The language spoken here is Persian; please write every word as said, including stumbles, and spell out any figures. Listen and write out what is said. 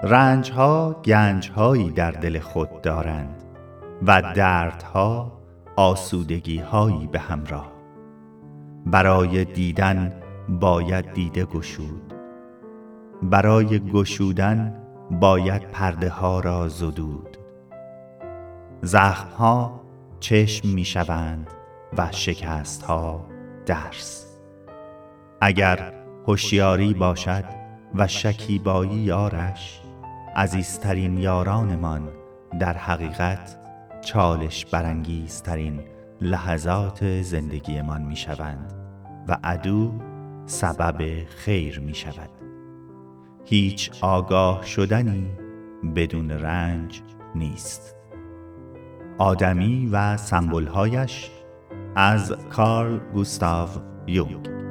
رنجها گنجهایی در دل خود دارند و دردها آسودگیهایی به همراه. برای دیدن باید دیده گشود، برای گشودن باید پرده ها را زدود. زخمها چشم می شوند و شکست ها درس. اگر هوشیاری باشد و شکیبایی یارش، عزیزترین یارانمان در حقیقت چالش برانگیزترین لحظات زندگیمان می شوند و عدو سبب خیر می شود. هیچ آگاه شدنی بدون رنج نیست. آدمی و سمبول‌هایش از کارل گوستاو یونگ.